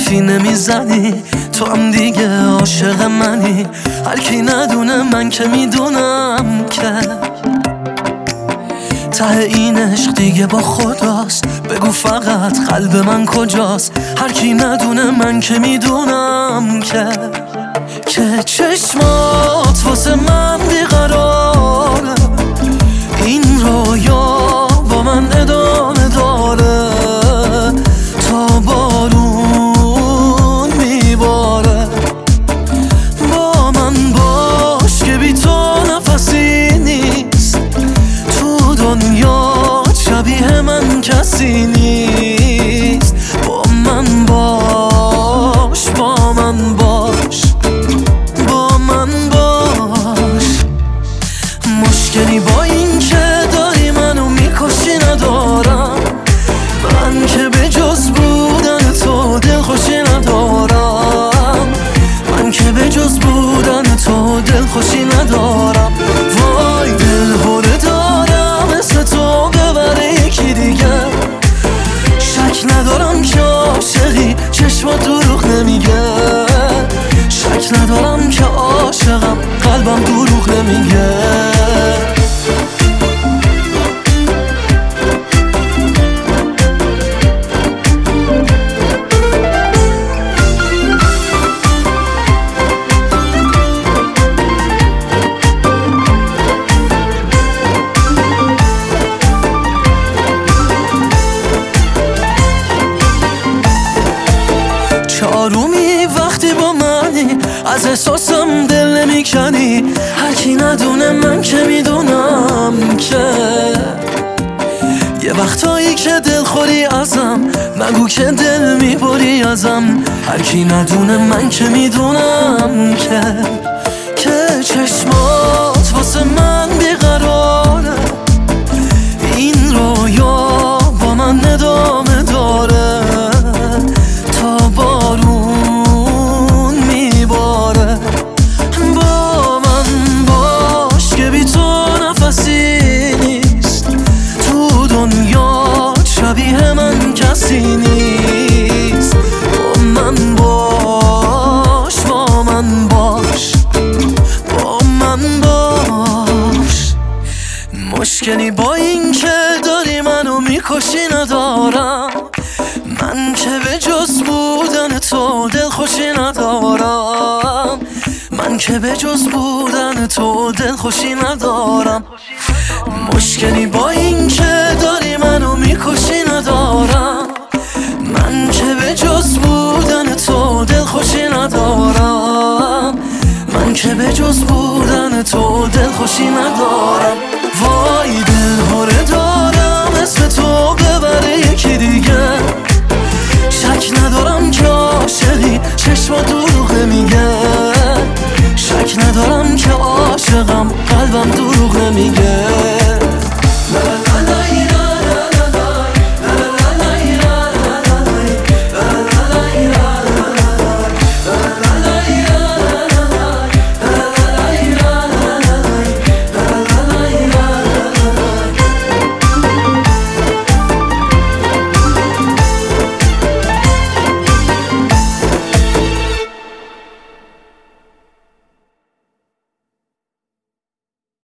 حرفی نمیزنی، تو هم دیگه عاشق منی. هر کی ندونه من که میدونم که ته این عشق دیگه با خداست. بگو فقط قلب من کجاست؟ هر کی ندونه من که میدونم که چشمات واسه من بیقراره، این رویا با من ادامه داره تا بارون میباره. با من باش که بی تو نفسی نیست، تو دنیا شبیه من کسی نیست. با من باش، با من باش، با من باش. مشکلی با این که داری منو میکشی ندارم، من که به جز بودن تو دلخوشی ندارم، من که به جز بودن تو دلخوشی ندارم. وای دلهوره دارم مثل تو ببره یکی دیگه، شک ندارم که عاشقی چشمات دروغ نمیگه، شک ندارم که عاشقم قلبم دروغ نمیگه. چارومی وقتی با منی، از احساسم دل نمیکنی. هر کی ندونه من که میدونم که یه وقتایی که دل خوری ازم، نگو که دل میبری ازم. هر کی ندونه من که میدونم که چشمات واسه من بیقراره، این رویا با من ادامه داره تا بارون میباره. با من باش که بی تو نفسی نیست، تو دنیا شبیه من کسی نیست. با من باش، با من باش، با من باش. مشکلی با این که داری منو میکشی ندارم، من که به جز بودن تو دلخوشی ندارم، من که به جز بودن تو دلخوشی ندارم. مشکلی با این که داری منو میکشی ندارم، من که به جز بودن تو دلخوشی ندارم، من که به جز بودن تو دلخوشی ندارم. وای دلهوره دارم مثل تو ببره یکی دیگه، شک ندارم که عاشقی چشما دروغ نمیگه، شک ندارم که عاشقم قلبم دروغ نمیگه.